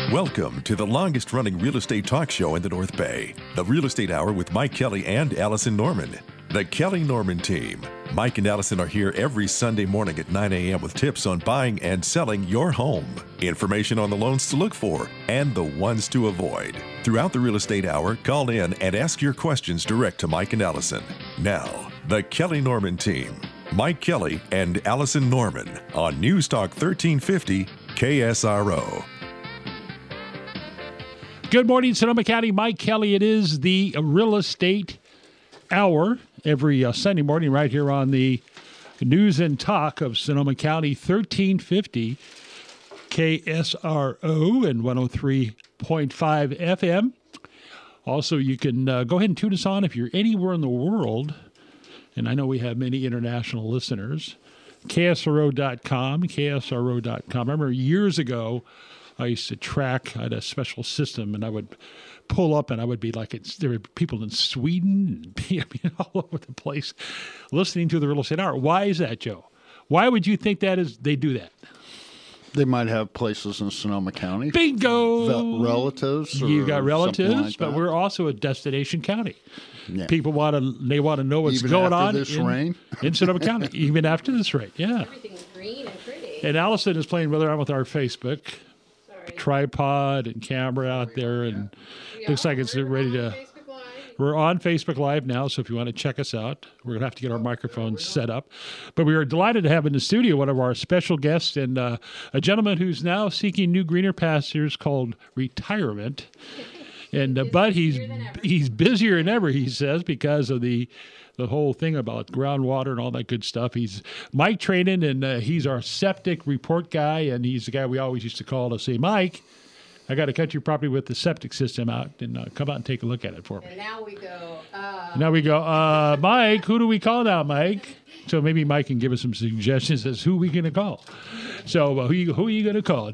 Welcome to the longest-running real estate talk show in the North Bay, the Real Estate Hour with Mike Kelly and Allison Norman. The Kelly Norman team. Mike and Allison are here every Sunday morning at 9 a.m. with tips on buying and selling your home, information on the loans to look for, and the ones to avoid. Throughout the Real Estate Hour, call in and ask your questions direct to Mike and Allison. Now, the Kelly Norman team. Mike Kelly and Allison Norman on News Talk 1350 KSRO. Good morning, Sonoma County. Mike Kelly. It is the Real Estate Hour every Sunday morning right here on the News and Talk of Sonoma County, 1350 KSRO and 103.5 FM. Also, you can go ahead and tune us on if you're anywhere in the world. And I know we have many international listeners. KSRO.com, KSRO.com. I remember years ago, I used to track, I had a special system, and I would pull up, and I would be like, there were people in Sweden, all over the place, listening to the Real Estate Hour. Why is that, Joe? Why would you think that is? They do that? They might have places in Sonoma County. Bingo! Relatives. Or you got relatives, like but that. we're also a destination county. Yeah. People want to know what's Even going after on this rain? in Sonoma County, even after this rain. Yeah. Everything's green and pretty. And Allison is playing around with our Facebook tripod and camera out there, and looks like it's ready to. We're on Facebook Live now, so if you want to check us out, we're going to have to get our microphones set up. But we are delighted to have in the studio one of our special guests and a gentleman who's now seeking new greener pastures called retirement. And but he's busier than ever, he says, because of the whole thing about groundwater and all that good stuff. He's Mike Trainin, and he's our septic report guy, and he's the guy we always used to call to say, Mike, I got to cut your property with the septic system out, and come out and take a look at it for me. And now we go, Mike, who do we call now, Mike? So maybe Mike can give us some suggestions as who we going to call. So who are you going to call?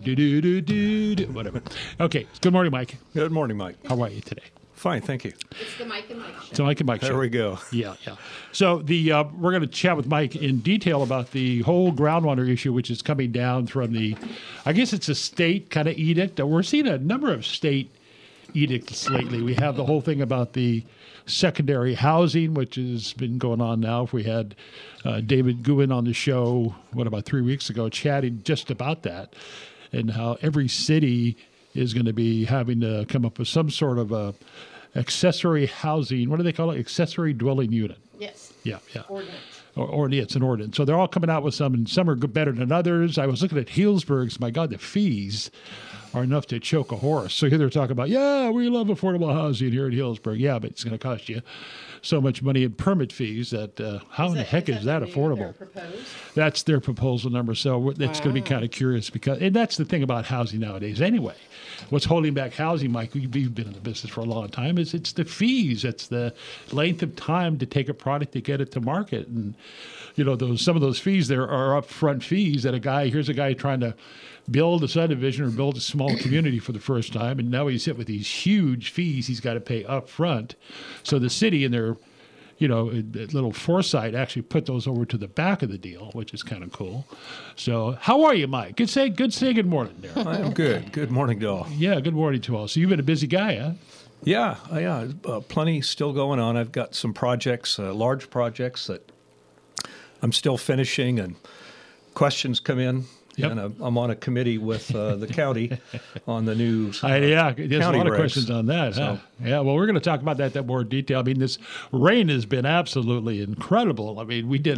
Whatever. Okay. Good morning, Mike. Good morning, Mike. How are you today? Fine, thank you. it's the Mike and Mike show. It's the Mike and Mike show. There we go. Yeah. So we're going to chat with Mike in detail about the whole groundwater issue, which is coming down from I guess it's a state kind of edict. We're seeing a number of state edicts lately. We have the whole thing about the secondary housing, which has been going on now. We had David Guin on the show, about 3 weeks ago, chatting just about that and how every city is going to be having to come up with some sort of a accessory housing. What do they call it? Accessory dwelling unit. Yes. Yeah. Ordinance. It's an ordinance. So they're all coming out with some, and some are better than others. I was looking at Healdsburg's. My God, the fees are enough to choke a horse. So here they're talking about, we love affordable housing here in Healdsburg. Yeah, but it's going to cost you so much money in permit fees that how in the heck is that affordable? That's their proposal number. So it's going to be kind of curious and that's the thing about housing nowadays anyway. What's holding back housing, Mike, you've been in the business for a long time, it's the fees. It's the length of time to take a product to get it to market. And, some of those fees there are upfront fees that here's a guy trying to build a subdivision or build a small community for the first time, and now he's hit with these huge fees he's got to pay up front. So the city and their little foresight actually put those over to the back of the deal, which is kind of cool. So how are you, Mike? Good say good morning there. I am good. Good morning to all. Yeah, good morning to all. So you've been a busy guy, huh? Yeah. Plenty still going on. I've got some projects, large projects that I'm still finishing, and questions come in. Yep. And I'm on a committee with the county on the new there's a lot of regs. questions on that. Huh? Yeah, well, we're going to talk about that more in detail. I mean, this rain has been absolutely incredible. I mean, we did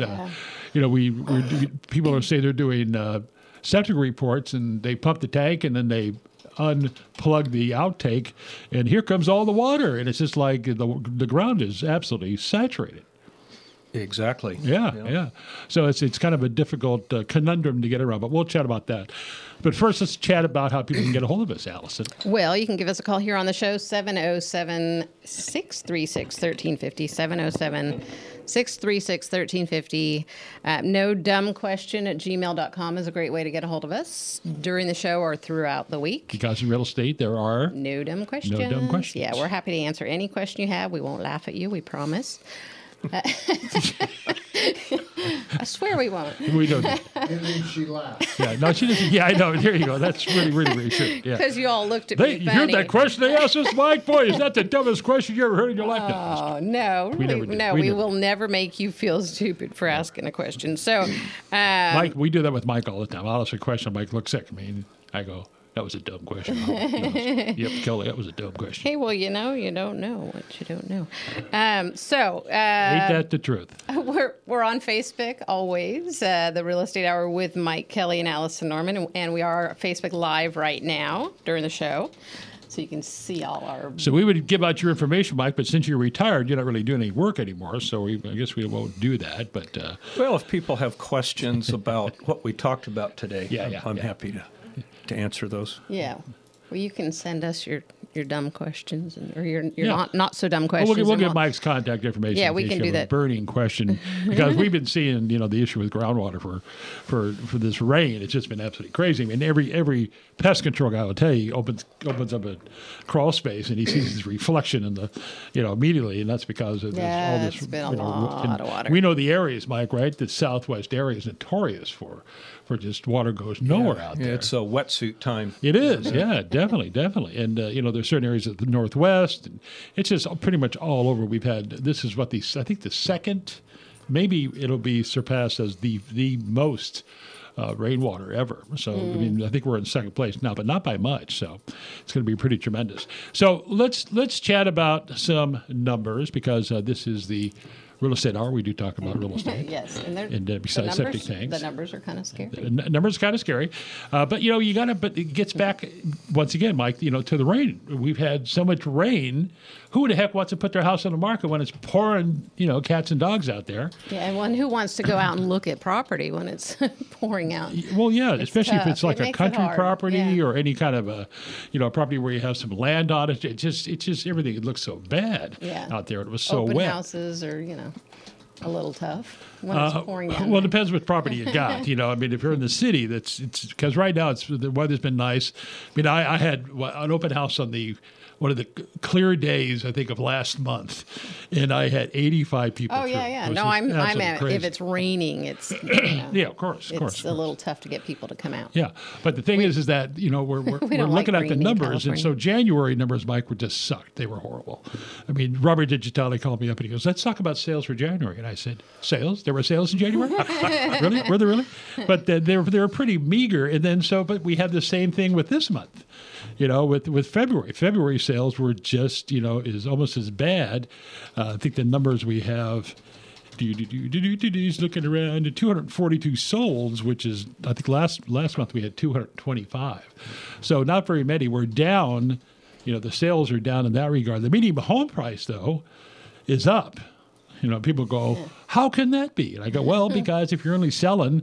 people are saying they're doing septic reports, and they pump the tank, and then they unplug the outtake, and here comes all the water, and it's just like the ground is absolutely saturated. Exactly. Yeah. So it's kind of a difficult conundrum to get around, but we'll chat about that. But first, let's chat about how people can get a hold of us, Allison. Well, you can give us a call here on the show, 707-636-1350, 707-636-1350. No dumb question at gmail.com is a great way to get a hold of us during the show or throughout the week. Because in real estate, there are no dumb questions. No dumb questions. Yeah, we're happy to answer any question you have. We won't laugh at you, we promise. I swear we won't. We don't. And then she laughed. Yeah, no, she doesn't. Yeah, I know. There you go. That's really, really reassuring. Yeah. Because you all looked at They, me you funny. heard that question they asked us, Mike? Boy, is that the dumbest question you ever heard in your life? No, Oh, no. We never Really, do. no, We we never will never make you feel stupid for asking a question. So, Mike, we do that with Mike all the time. I'll ask a question. Mike looks at me, and I go, "That was a dumb question." Yep, Kelly, that was a dumb question. hey, well, you don't know what you don't know. Ain't that the truth? We're on Facebook always, the Real Estate Hour with Mike Kelly and Allison Norman, and we are Facebook Live right now during the show, so you can see all our. So we would give out your information, Mike, but since you're retired, you're not really doing any work anymore, so I guess we won't do that. But Well, if people have questions about what we talked about today, I'm happy to answer those. Yeah, well, you can send us your dumb questions or your Yeah. not so dumb well, questions. we'll and get Mike's contact information. Yeah, in we case can you do have a that. burning question because we've been seeing the issue with groundwater for this rain. It's just been absolutely crazy. I mean, every pest control guy will tell you opens up a crawl space and he sees his reflection in the immediately, and that's because of all this. it's been a lot of water. We know the areas, Mike, right? The Southwest area is notorious for just water goes nowhere out there. It's a wetsuit time. It is, yeah, definitely. And, there's certain areas of the Northwest. And it's just pretty much all over. We've had, this is I think the second, maybe it'll be surpassed as the most rainwater ever. So, I mean, I think we're in second place now, but not by much. So it's going to be pretty tremendous. So let's chat about some numbers because this is the Real Estate Hour. We do talk about real estate. Yes, and besides septic tanks. the numbers are kind of scary. Numbers kind of scary, but you got to. But it gets back once again, Mike. To the rain. We've had so much rain. Who the heck wants to put their house on the market when it's pouring? Cats and dogs out there. Yeah, and one who wants to go out and look at property when it's pouring out. Well, yeah, especially if tough. it's like It a makes it country hard. property Yeah. or any kind of a property where you have some land on it. It's just everything. It looks so bad Yeah. out there. It was so Open wet. houses are a little tough when it's pouring down. Well, it depends what property you got. I mean, if you're in the city, it's because right now the weather's been nice. I mean, I had an open house on one of the clear days I think of last month, and I had 85 people. Oh through. yeah. It was No, just I'm absolutely at crazy. if it's raining, it's Yeah, of course, it's a little tough to get people to come out. Yeah, but the thing is that we're don't looking like at the rain in numbers, and so California. January numbers, Mike, were just sucked. They were horrible. I mean, Robert Digitale called me up and he goes, "Let's talk about sales for January." And I said, "Sales? There were sales in January? Really? Were there really?" But they were pretty meager. And then but we had the same thing with this month. With February. February sales were just is almost as bad. I think the numbers we have. He's looking around at 242 solds, which is I think last month we had 225. So not very many. We're down. The sales are down in that regard. The median home price though is up. People go, how can that be? And I go, well, because if you're only selling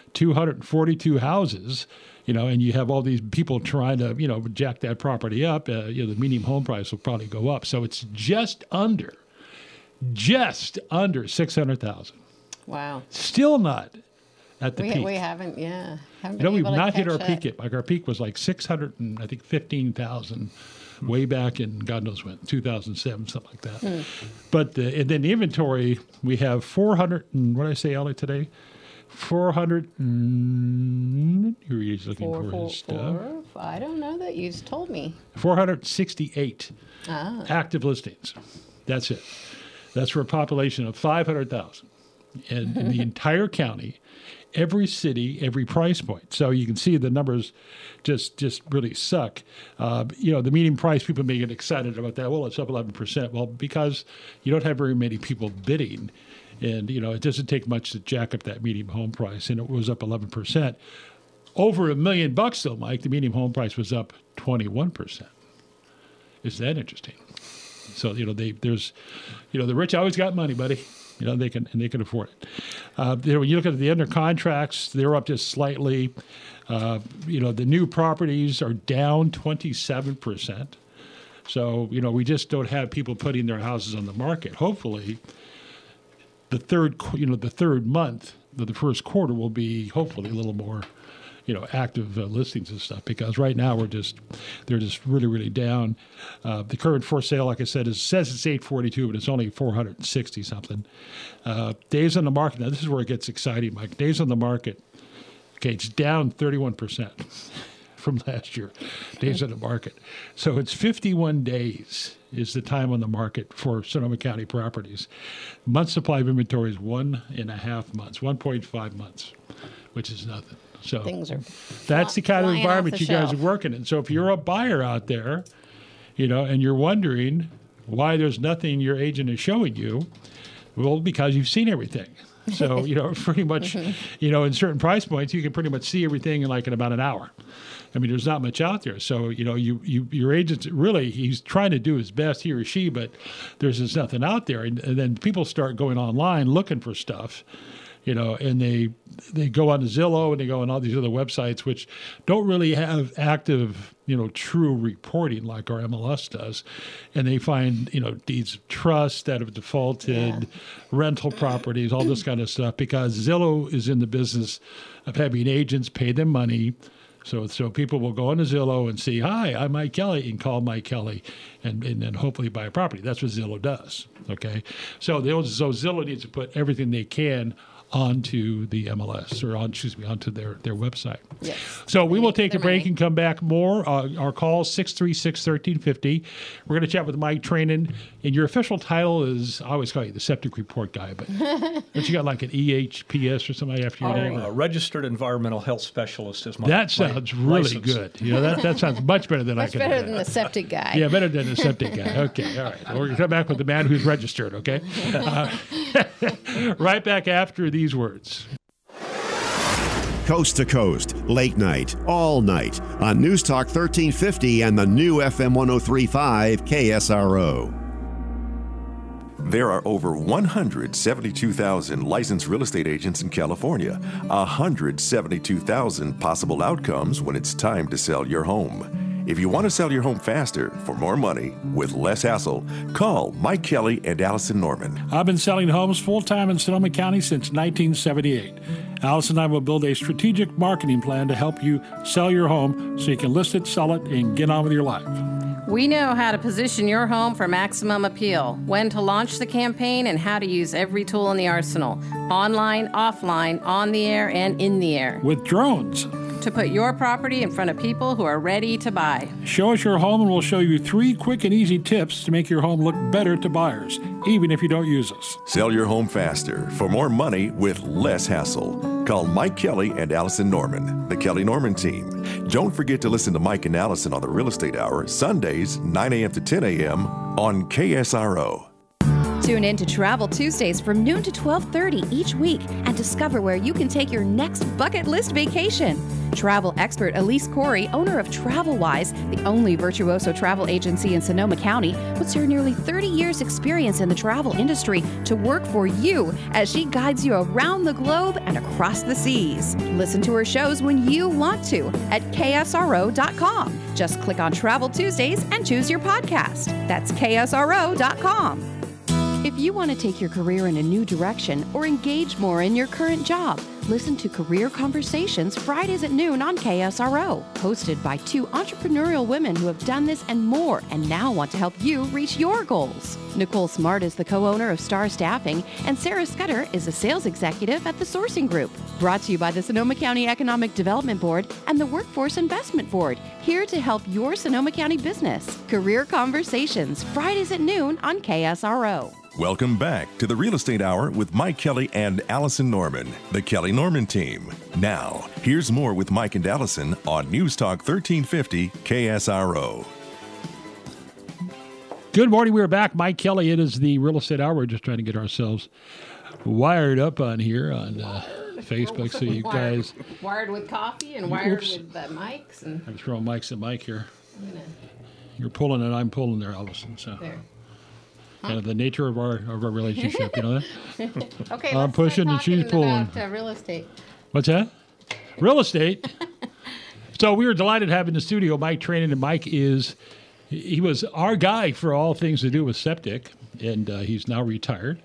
242 houses, and you have all these people trying to, jack that property up, the median home price will probably go up. So it's just under 600,000. Wow. Still not at the peak. We haven't, yeah. Haven't We've been able to not hit our catch peak up. yet. Like our peak was like 615,000 way back in God knows when, 2007, something like that. But and then the inventory, we have 400 and what did I say, Ellie, today? 400 and he's looking for his stuff. I don't know that you just told me. 468 active listings. That's it. That's for a population of 500,000 in the entire county, every city, every price point. So you can see the numbers just really suck. The median price, people may get excited about that. Well, it's up 11%. Well, because you don't have very many people bidding. And, it doesn't take much to jack up that median home price. And it was up 11%. Over $1 million though, Mike, the median home price was up 21%. Is that interesting? So, there's the rich always got money, buddy. They can afford it. When you look at the under contracts, they're up just slightly. The new properties are down 27%. So, we just don't have people putting their houses on the market. Hopefully, the third month of the first quarter will be hopefully a little more, active listings and stuff, because right now they're just really, really down. The current for sale, like I said, says it's 842, but it's only 460 something. Days on the market. Now this is where it gets exciting, Mike. Days on the market. Okay, it's down 31% from last year. Days on the market. So it's 51 days is the time on the market for Sonoma County properties. Month supply of inventory is 1.5 months, 1.5 months, which is nothing. So Things are that's the kind of flying environment off the you guys shelf. are working in. So if you're a buyer out there, and you're wondering why there's nothing your agent is showing you, well, because you've seen everything. So, pretty much, in certain price points, you can pretty much see everything in about an hour. I mean, there's not much out there. So, your agent's really, he's trying to do his best, he or she, but there's just nothing out there. And then people start going online looking for stuff, and they go on to Zillow and they go on all these other websites, which don't really have active, true reporting like our MLS does. And they find, deeds of trust that have defaulted, rental properties, all this kind of stuff, because Zillow is in the business of having agents pay them money. So people will go on to Zillow and see, hi, I'm Mike Kelly, and call Mike Kelly and then hopefully buy a property. That's what Zillow does, okay? So Zillow needs to put everything they can onto the MLS or onto their website. Yes. So we will take a Their break money. and come back more. Our call 636-1350. We're going to chat with Mike Trainin, and your official title is, I always call you the septic report guy, but don't you got like an EHPS or something after your name? Registered Environmental Health Specialist is my That sounds really license. good. That sounds much better than I Much could better do. than the septic guy. Yeah, better than the septic guy. Okay, all right. We're going to come back with the man who's registered, okay? Right back after these words. Coast to coast, late night, all night on News Talk 1350 and the new FM 1035 KSRO. There are over 172,000 licensed real estate agents in California, 172,000 possible outcomes when it's time to sell your home. If you want to sell your home faster, for more money, with less hassle, call Mike Kelly and Allison Norman. I've been selling homes full-time in Sonoma County since 1978. Alice and I will build a strategic marketing plan to help you sell your home so you can list it, sell it, and get on with your life. We know how to position your home for maximum appeal, when to launch the campaign, and how to use every tool in the arsenal, online, offline, on the air, and in the air, With drones. to put your property in front of people who are ready to buy. Show us your home and we'll show you 3 quick and easy tips to make your home look better to buyers, even if you don't use us. Sell your home faster, for more money, with less hassle. Call Mike Kelly and Allison Norman, the Kelly Norman team. Don't forget to listen to Mike and Allison on the Real Estate Hour, Sundays, 9 a.m. to 10 a.m. on KSRO. Tune in to Travel Tuesdays from noon to 12:30 each week and discover where you can take your next bucket list vacation. Travel expert Elise Corey, owner of TravelWise, the only virtuoso travel agency in Sonoma County, puts her nearly 30 years experience in the travel industry to work for you as she guides you around the globe and across the seas. Listen to her shows when you want to at KSRO.com. Just click on Travel Tuesdays and choose your podcast. That's KSRO.com. If you want to take your career in a new direction or engage more in your current job, listen to Career Conversations Fridays at noon on KSRO, hosted by 2 entrepreneurial women who have done this and more and now want to help you reach your goals. Nicole Smart is the co-owner of Star Staffing, and Sarah Scudder is a sales executive at The Sourcing Group. Brought to you by the Sonoma County Economic Development Board and the Workforce Investment Board, here to help your Sonoma County business. Career Conversations Fridays at noon on KSRO. Welcome back to the Real Estate Hour with Mike Kelly and Allison Norman, the Kelly Norman team. Now, here's more with Mike and Allison on News Talk 1350 KSRO. Good morning. We're back. Mike Kelly. It is the Real Estate Hour. We're just trying to get ourselves wired up on here on Facebook. So you guys, Wired with coffee and wired Oops. with mics. And I'm throwing mics at Mike here. You're pulling and I'm pulling there, Allison. So there. the nature of our relationship, you know that? Okay, I'm let's pushing start and she's talking pulling. about real estate. What's that? Real estate. So we were delighted to have in the studio Mike Trainin, and Mike he was our guy for all things to do with septic, and he's now retired.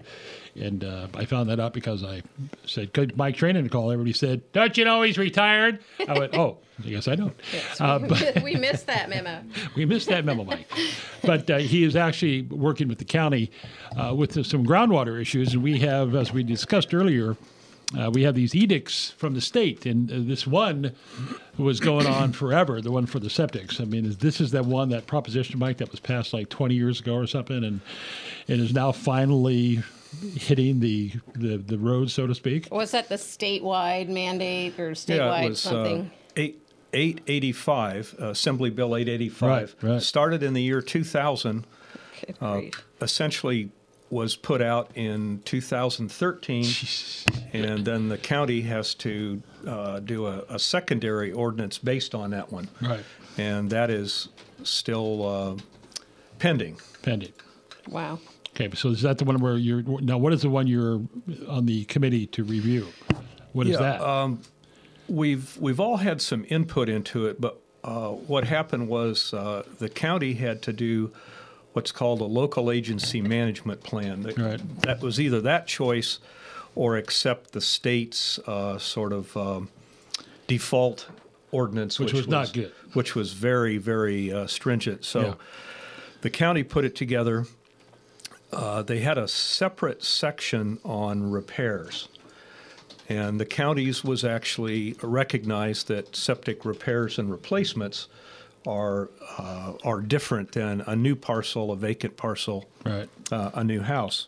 And I found that out because I said, could Mike Trainin to call? Everybody said, don't you know he's retired? I went, oh, yes, I don't. Yes, we missed that memo. We missed that memo, Mike. But he is actually working with the county with some groundwater issues. And we have, as we discussed earlier, we have these edicts from the state. And this one was going on forever, the one for the septics. I mean, this is that one, that proposition, Mike, that was passed like 20 years ago or something, and is now finally hitting the road, so to speak. Was that the statewide mandate or statewide it was, something? 885, Assembly Bill 885, Right. started in the year 2000, Good grief. essentially was put out in 2013, and then the county has to do a secondary ordinance based on that one. Right. And that is still pending. Pending. Wow. Okay, so is that the one where you're now? What is the one you're on the committee to review? What is that? We've all had some input into it, but what happened was the county had to do what's called a local agency management plan. Right. That was either that choice or accept the state's sort of default ordinance, Which was not good. Which was very, very stringent. So the county put it together. They had a separate section on repairs. And the counties was actually recognized that septic repairs and replacements are different than a new parcel, a vacant parcel, Right. a new house.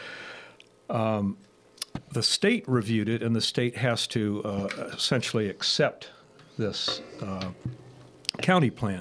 The state reviewed it, and the state has to essentially accept this county plan.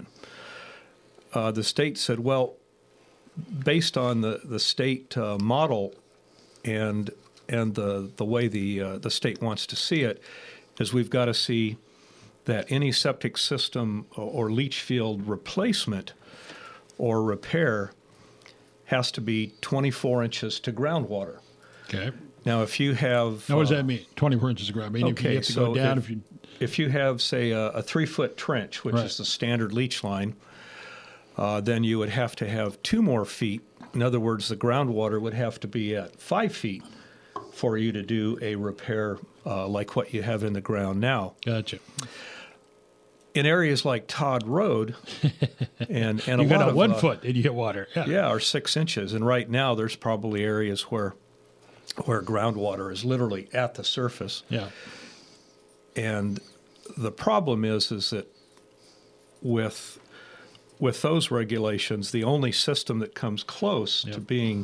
The state said, well, based on the state model and the way the state wants to see it, is we've got to see that any septic system or leach field replacement or repair has to be 24 inches to groundwater. Okay. Now, if you have... Now, what does that mean? 24 inches of ground. I mean, if you have to go down, if you have, say, a 3-foot trench, which Right. is the standard leach line, then you would have to have 2 more feet. In other words, the groundwater would have to be at 5 feet for you to do a repair like what you have in the ground now. Gotcha. In areas like Todd Road, and a You lot got of 1 foot and you hit water. Yeah. are 6 inches, and right now there's probably areas where groundwater is literally at the surface. Yeah. And the problem is that with those regulations, the only system that comes close to being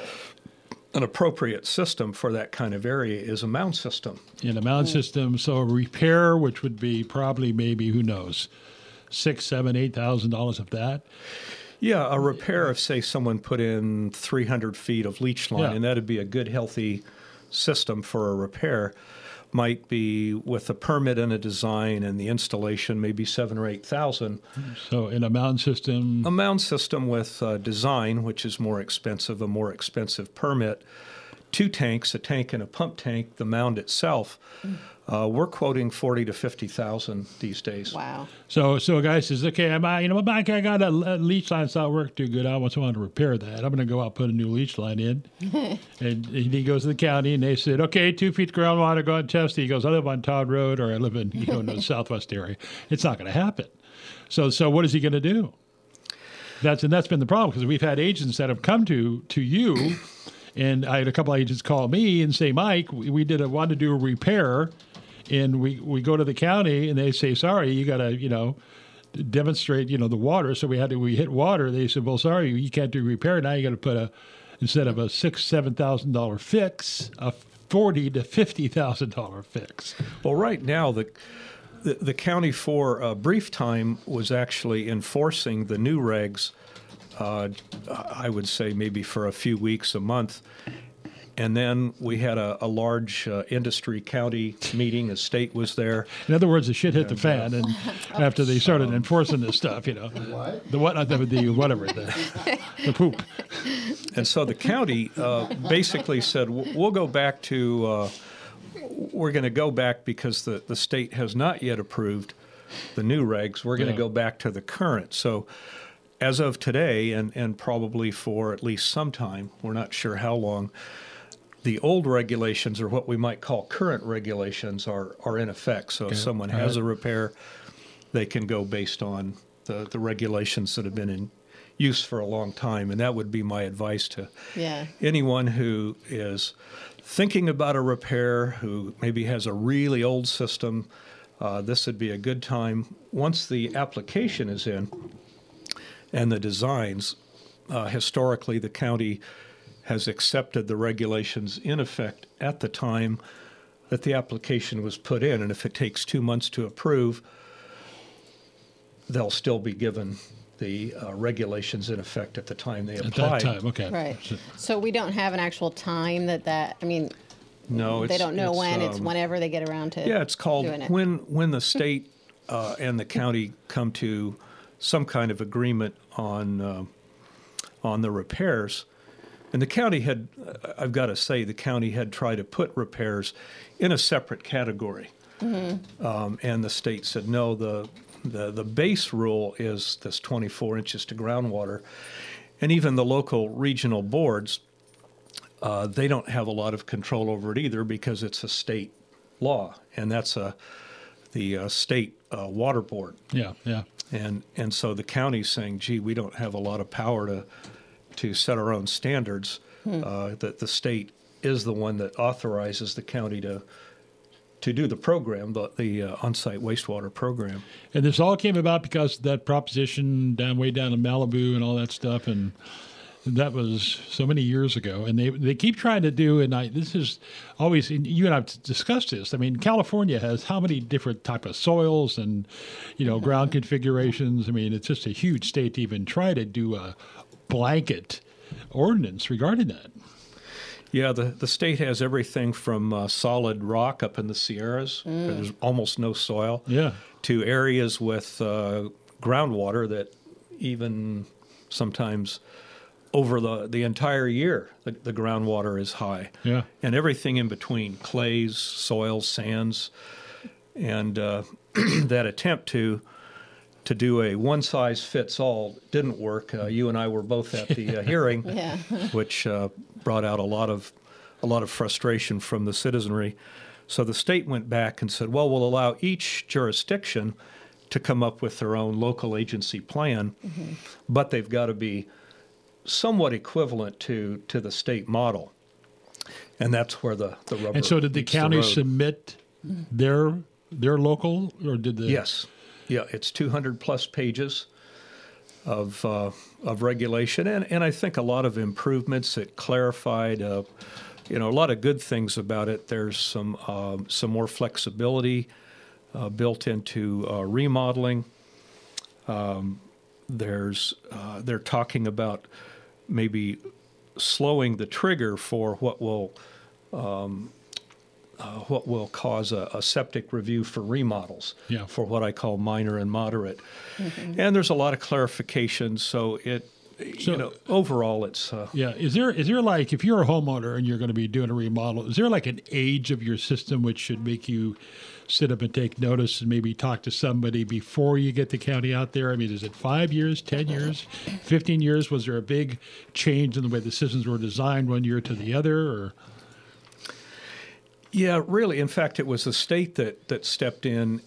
an appropriate system for that kind of area is a mound system. In a mound system, so a repair, which would be probably maybe, who knows, $6,000, $7,000, $8,000 of that. Yeah, a repair if, say, someone put in 300 feet of leach line, Yeah. and that'd be a good, healthy system for a repair, might be with a permit and a design and the installation, maybe $7,000 or $8,000. So in a mound system, A mound system with design, which is more expensive, a more expensive permit, 2 tanks, a tank and a pump tank, the mound itself. We're quoting $40,000 to $50,000 these days. Wow. so a guy says, okay, Mike, I got a leach line that's not working too good. I want someone to repair that. I'm going to go out and put a new leach line in. And he goes to the county, and they said, okay, 2 feet groundwater, go out and test it. He goes, I live on Todd Road, or I live in the southwest area. It's not going to happen. So what is he going to do? That's been the problem, because we've had agents that have come to you, and I had a couple of agents call me and say, Mike, we wanted to do a repair. And we go to the county and they say, sorry, you got to, demonstrate, the water. So we hit water. They said, well, sorry, you can't do repair. Now you got to put instead of a $6,000, $7,000 fix, a $40,000 to $50,000 fix. Well, right now, the county for a brief time was actually enforcing the new regs, I would say maybe for a few weeks, a month. And then we had a large industry county meeting. The state was there. In other words, the shit hit the fan, and after they started enforcing this stuff, what? The poop. And so the county basically said, we'll go back to, we're going to go back because the state has not yet approved the new regs. We're going to go back to the current. So as of today, and probably for at least some time, we're not sure how long, the old regulations, or what we might call current regulations, are in effect. So if someone has a repair, they can go based on the regulations that have been in use for a long time. And that would be my advice to anyone who is thinking about a repair, who maybe has a really old system. This would be a good time. Once the application is in and the designs, historically the county has accepted the regulations in effect at the time that the application was put in. And if it takes 2 months to approve, they'll still be given the regulations in effect at the time they apply. At that time, okay. Right. So we don't have an actual time No, they don't know when. It's whenever they get around to it's called doing it. when the state and the county come to some kind of agreement on the repairs. And the county had, I've got to say, the county had tried to put repairs in a separate category. And the state said, no, the base rule is this 24 inches to groundwater. And even the local regional boards, they don't have a lot of control over it either, because it's a state law, and that's the state water board. Yeah. And so the county's saying, gee, we don't have a lot of power to set our own standards. That the state is the one that authorizes the county to do the program, the on-site wastewater program. And this all came about because of that proposition way down in Malibu and all that stuff, and that was so many years ago. And they keep trying to do, and this is always, and you and I've discussed this. I mean, California has how many different type of soils and, ground configurations. I mean, it's just a huge state to even try to do a blanket ordinance regarding that. Yeah, the state has everything from solid rock up in the Sierras, where there's almost no soil, to areas with groundwater that even sometimes over the entire year, the groundwater is high. Yeah. And everything in between, clays, soils, sands, and that attempt to do a one-size-fits-all didn't work. You and I were both at the hearing, which brought out a lot of frustration from the citizenry. So the state went back and said, well, we'll allow each jurisdiction to come up with their own local agency plan, but they've got to be somewhat equivalent to the state model. And that's where the rubber. And so did the county submit their local, or did the... Yes. Yeah, it's 200 plus pages of regulation, and I think a lot of improvements. It clarified, a lot of good things about it. There's some more flexibility built into remodeling. They're talking about maybe slowing the trigger for what will cause a septic review for remodels, for what I call minor and moderate. And there's a lot of clarification, so overall it's... Is there like, if you're a homeowner and you're going to be doing a remodel, is there like an age of your system which should make you sit up and take notice and maybe talk to somebody before you get the county out there? I mean, is it 5 years, 10 years, 15 years? Was there a big change in the way the systems were designed one year to the other, or... Yeah, really. In fact, it was the state that stepped in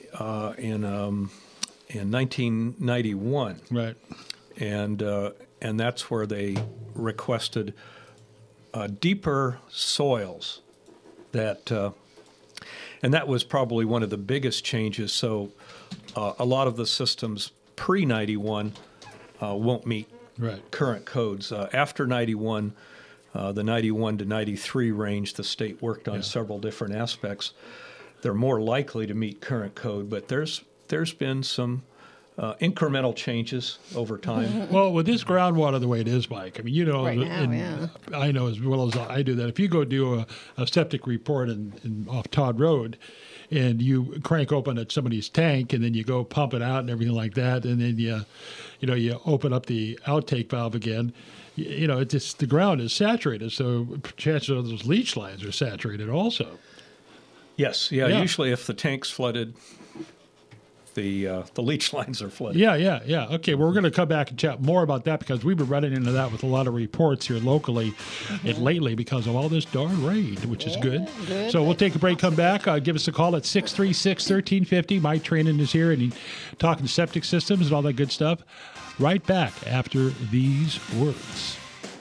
1991, right? And that's where they requested deeper soils. And that was probably one of the biggest changes. So a lot of the systems pre-91 won't meet current codes. After 91. The 91 to 93 range, the state worked on several different aspects. They're more likely to meet current code, but there's been some incremental changes over time. Well, with this groundwater the way it is, Mike, I mean, right now, I know as well as I do that. If you go do a septic report off Todd Road, and you crank open at somebody's tank, and then you go pump it out and everything like that, and then you open up the outtake valve again. It just, the ground is saturated, so chances are those leach lines are saturated also. Yes, yeah. Usually if the tank's flooded the leach lines are flooded. Yeah. Okay, well, we're going to come back and chat more about that because we've been running into that with a lot of reports here locally and lately because of all this darn rain, which is good. So we'll take a break, come back. Give us a call at 636-1350. Mike Trainin is here, and he's talking septic systems and all that good stuff. Right back after these words.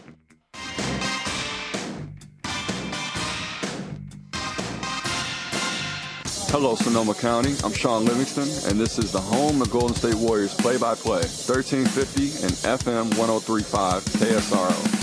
Hello, Sonoma County. I'm Sean Livingston, and this is the home of Golden State Warriors play-by-play, 1350 and FM 1035 KSRO.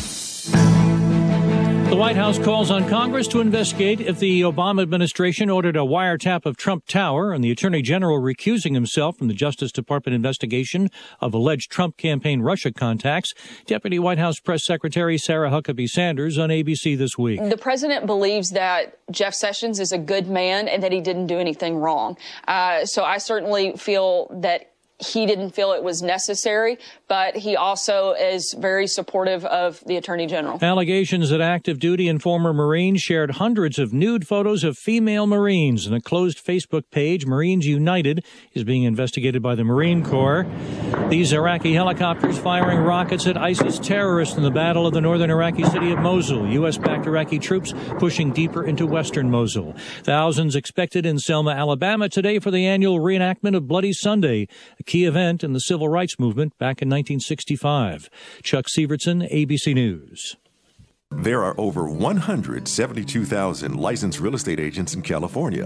The White House calls on Congress to investigate if the Obama administration ordered a wiretap of Trump Tower and the Attorney General recusing himself from the Justice Department investigation of alleged Trump campaign Russia contacts. Deputy White House Press Secretary Sarah Huckabee Sanders on ABC This Week. The president believes that Jeff Sessions is a good man and that he didn't do anything wrong. So I certainly feel that he didn't feel it was necessary, but he also is very supportive of the Attorney General. Allegations that active duty and former Marines shared hundreds of nude photos of female Marines in a closed Facebook page. Marines United is being investigated by the Marine Corps. These Iraqi helicopters firing rockets at ISIS terrorists in the battle of the northern Iraqi city of Mosul. U.S.-backed Iraqi troops pushing deeper into western Mosul. Thousands expected in Selma, Alabama today for the annual reenactment of Bloody Sunday, a key event in the civil rights movement back in 1965. Chuck Sievertson, ABC News. There are over 172,000 licensed real estate agents in California,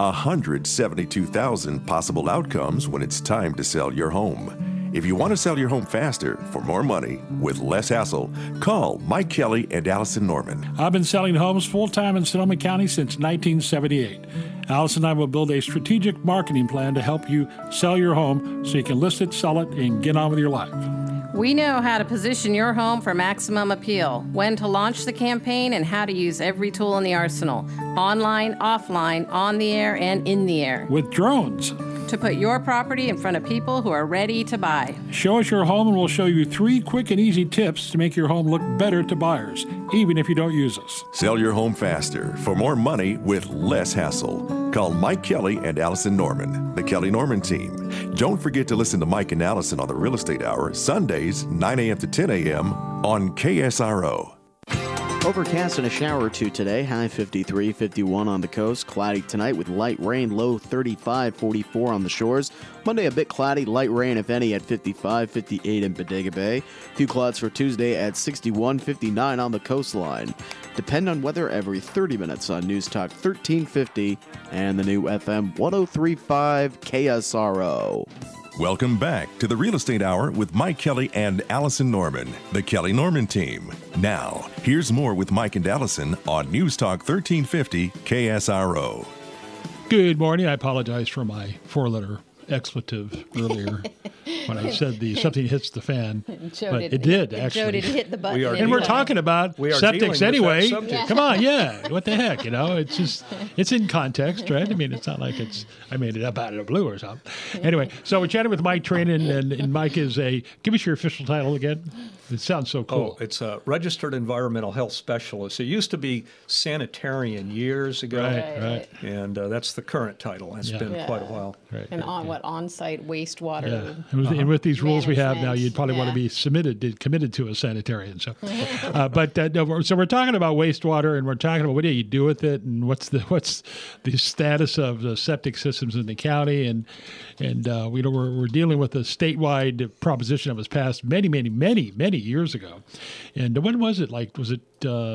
172,000 possible outcomes when it's time to sell your home. If you want to sell your home faster, for more money, with less hassle, call Mike Kelly and Allison Norman. I've been selling homes full-time in Sonoma County since 1978. Allison and I will build a strategic marketing plan to help you sell your home so you can list it, sell it, and get on with your life. We know how to position your home for maximum appeal, when to launch the campaign, and how to use every tool in the arsenal. Online, offline, on the air, and in the air. With drones. To put your property in front of people who are ready to buy. Show us your home and we'll show you 3 quick and easy tips to make your home look better to buyers, even if you don't use us. Sell your home faster for more money with less hassle. Call Mike Kelly and Allison Norman, the Kelly Norman team. Don't forget to listen to Mike and Allison on the Real Estate Hour, Sundays, 9 a.m. to 10 a.m. on KSRO. Overcast and a shower or two today, high 53, 51 on the coast. Cloudy tonight with light rain, low 35, 44 on the shores. Monday a bit cloudy, light rain if any at 55, 58 in Bodega Bay. Few clouds for Tuesday at 61, 59 on the coastline. Depend on weather every 30 minutes on News Talk 1350 and the new FM 1035 KSRO. Welcome back to the Real Estate Hour with Mike Kelly and Allison Norman, the Kelly Norman team. Now, here's more with Mike and Allison on News Talk 1350 KSRO. Good morning. I apologize for my 4-letter expletive earlier when I said something hits the fan. But it did, actually. Joe didn't hit the button. And we're talking about septics anyway. Come on, yeah. What the heck, It's just, it's in context, right? I mean, it's not like I made it up out of the blue or something. Anyway, so we're chatting with Mike Trainin, and Mike is give us your official title again. It sounds so cool. Oh, it's a registered environmental health specialist. It used to be sanitarian years ago. Right. And that's the current title. It's been quite a while. Right. And on-site wastewater. Yeah. And with these rules we have now, management. you'd probably want to be committed to a sanitarian. So, so we're talking about wastewater, and we're talking about what do you do with it, and what's the status of the septic systems in the county, and we're dealing with a statewide proposition that was passed many years ago. And when was it? Was it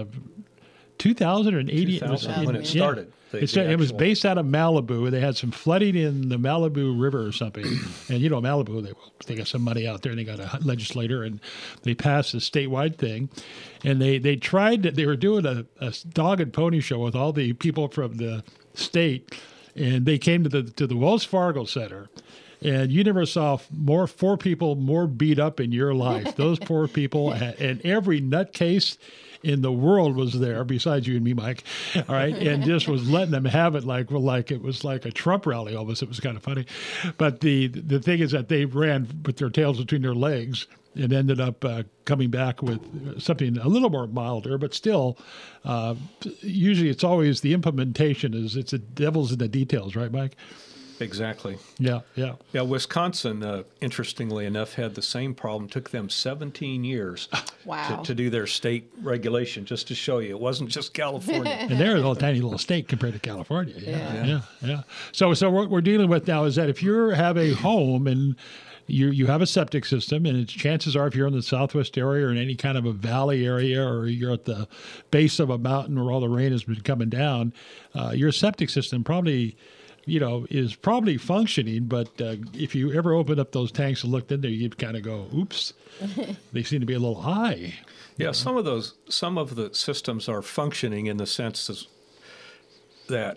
2080? 2000 when it started. It was based out of Malibu. They had some flooding in the Malibu River or something. And, Malibu, they got some money out there, and they got a legislator, and they passed a statewide thing. And they were doing a dog and pony show with all the people from the state, and they came to the Wells Fargo Center. And you never saw four people more beat up in your life. Those poor people, and every nutcase in the world was there, besides you and me, Mike. All right, and just was letting them have it like it was like a Trump rally almost. It was kind of funny. But the thing is that they ran with their tails between their legs and ended up coming back with something a little more milder, but still, usually it's always the implementation it's the devil's in the details, right, Mike? exactly. Yeah. Yeah, Wisconsin, interestingly enough, had the same problem. Took them 17 years Wow. to do their state regulation, just to show you. It wasn't just California. And they're a little tiny little state compared to California. Yeah. So what we're dealing with now is that if you have a home and you have a septic system, and chances are if you're in the southwest area or in any kind of a valley area, or you're at the base of a mountain where all the rain has been coming down, your septic system probably is probably functioning, but if you ever open up those tanks and looked in there, you'd kind of go, oops, they seem to be a little high. Yeah, some of the systems are functioning in the sense that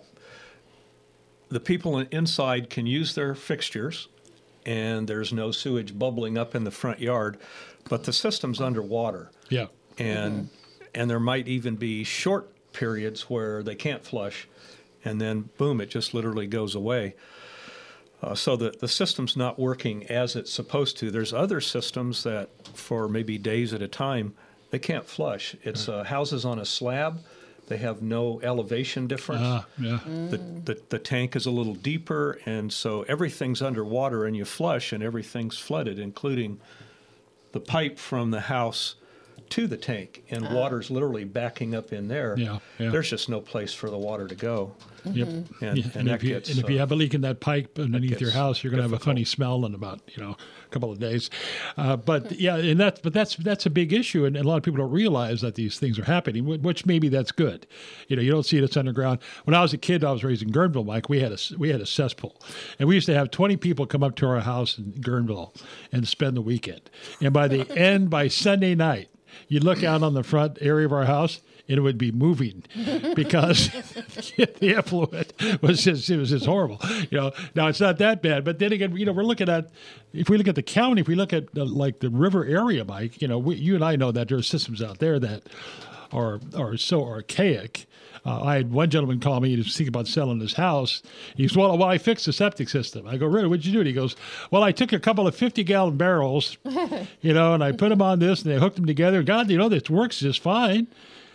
the people inside can use their fixtures, and there's no sewage bubbling up in the front yard, but the system's underwater. Yeah. And there might even be short periods where they can't flush, and then boom, it just literally goes away. So the system's not working as it's supposed to. There's other systems that for maybe days at a time, they can't flush. It's houses on a slab. They have no elevation difference. The tank is a little deeper, and so everything's underwater, and you flush, and everything's flooded, including the pipe from the house to the tank, and water's literally backing up in there. There's just no place for the water to go. Yep. And if you have a leak in that pipe underneath your house, you're going to have a funny smell in about a couple of days. But that's a big issue, and a lot of people don't realize that these things are happening. Which maybe that's good. You don't see it; it's underground. When I was a kid, I was raised in Guerneville, Mike. We had a cesspool, and we used to have 20 people come up to our house in Guerneville and spend the weekend. And by Sunday night, you'd look out on the front area of our house, and it would be moving because the effluent was just horrible. Now it's not that bad, but then again, we're looking at, if we look at the county, if we look at the river area, Mike, you and I know that there are systems out there that are so archaic. I had one gentleman call me. He was thinking about selling his house. He goes, well, I fixed the septic system. I go, really? What'd you do? And he goes, well, I took a couple of 50-gallon barrels, and I put them on this, and they hooked them together. God, this works just fine.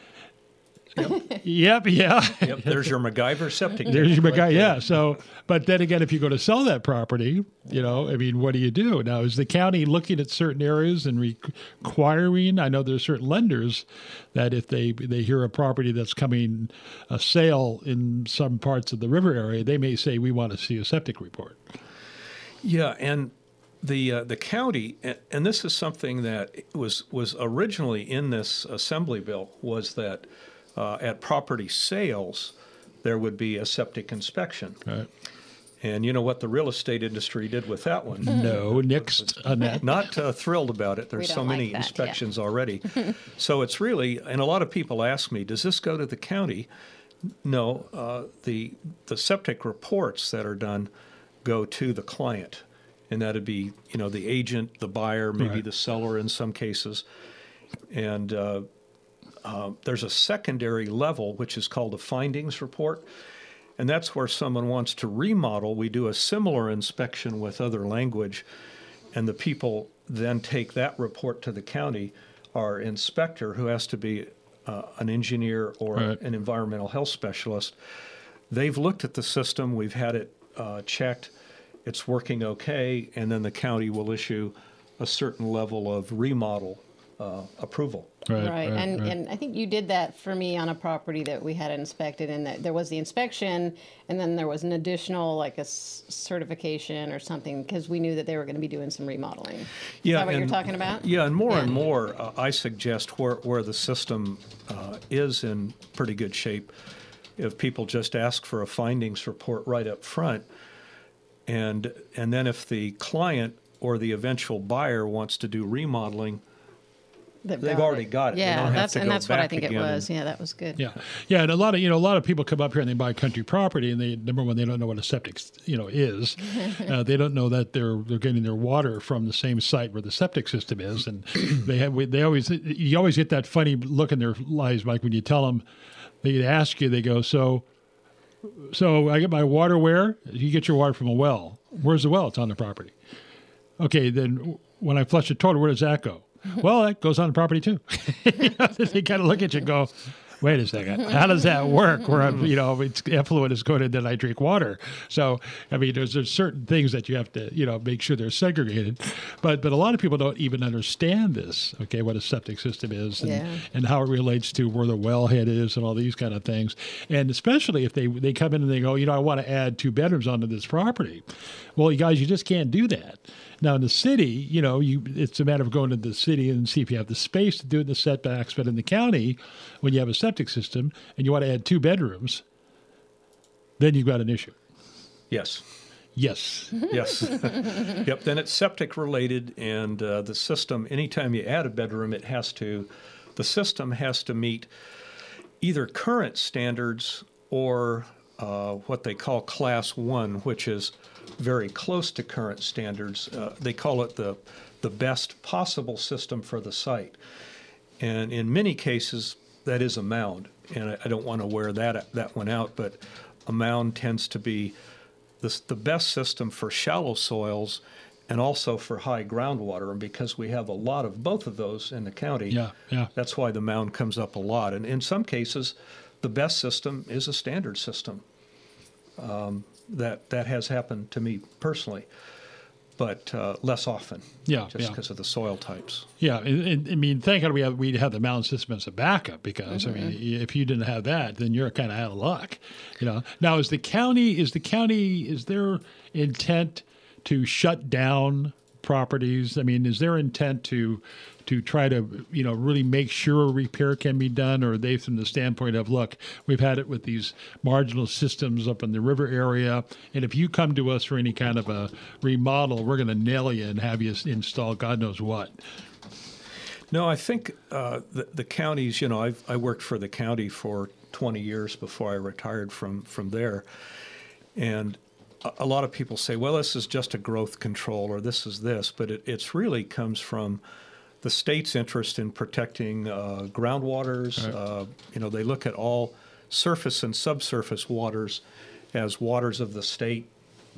Yep. There's your MacGyver septic. There's your MacGyver. Yeah. So, but then again, if you go to sell that property, what do you do? Now, is the county looking at certain areas and requiring? I know there's certain lenders that if they hear a property that's coming a sale in some parts of the river area, they may say, we want to see a septic report. Yeah, and the county, and this is something that was originally in this assembly bill, was that at property sales, there would be a septic inspection. Right. And you know what the real estate industry did with that one? No, nixed on that. Not thrilled about it. There's so many inspections already. So it's really, and a lot of people ask me, does this go to the county? No, the septic reports that are done go to the client. And that'd be, the agent, the buyer, maybe the seller in some cases. And there's a secondary level, which is called a findings report. And that's where someone wants to remodel. We do a similar inspection with other language. And the people then take that report to the county. Our inspector, who has to be an engineer or an environmental health specialist, they've looked at the system. We've had it checked. It's working okay. And then the county will issue a certain level of remodel approval. Right. And I think you did that for me on a property that we had inspected, and that there was the inspection, and then there was an additional, a certification or something, because we knew that they were going to be doing some remodeling. Is that what you're talking about? Yeah, and more, I suggest where the system is in pretty good shape, if people just ask for a findings report right up front, and then if the client or the eventual buyer wants to do remodeling, they've already got it. Yeah, that's what I think it was. Yeah, that was good. Yeah, and a lot of people come up here and they buy country property, and they don't know what a septic is. They don't know that they're getting their water from the same site where the septic system is, and you always get that funny look in their eyes, Mike, when you tell them. They ask you, they go, so I get my water where? You get your water from a well. Where's the well? It's on the property. Okay, then when I flush the toilet, where does that go? Well, that goes on the property too. They kind of look at you and go, wait a second, how does that work? Where it's effluent is going in, then I drink water. So, I mean, there's certain things that you have to, make sure they're segregated. But a lot of people don't even understand this, okay, what a septic system is and how it relates to where the wellhead is and all these kind of things. And especially if they come in and they go, I want to add 2 bedrooms onto this property. Well, you guys, you just can't do that. Now, in the city, it's a matter of going to the city and see if you have the space to do it in the setbacks. But in the county, when you have a septic system and you want to add 2 bedrooms, then you've got an issue. Yes. Yes. Yes. Yep. Then it's septic related, and the system, anytime you add a bedroom, the system has to meet either current standards or what they call Class 1, which is very close to current standards. They call it the best possible system for the site. And in many cases, that is a mound. And I don't want to wear that one out, but a mound tends to be the best system for shallow soils and also for high groundwater. And because we have a lot of both of those in the county, that's why the mound comes up a lot. And in some cases, the best system is a standard system. That has happened to me personally, but less often. Because of the soil types. Yeah, I mean, thank God we have the mound system as a backup, because I mean, if you didn't have that, then you're kind of out of luck. Now, is there intent to shut down properties? I mean, is there intent to try to, really make sure a repair can be done? Or are they from the standpoint of, look, we've had it with these marginal systems up in the river area, and if you come to us for any kind of a remodel, we're going to nail you and have you install God knows what? No, I think the counties, I worked for the county for 20 years before I retired from there. And a lot of people say, well, this is just a growth control, or this is this, but it's really comes from the state's interest in protecting groundwaters. Right. They look at all surface and subsurface waters as waters of the state,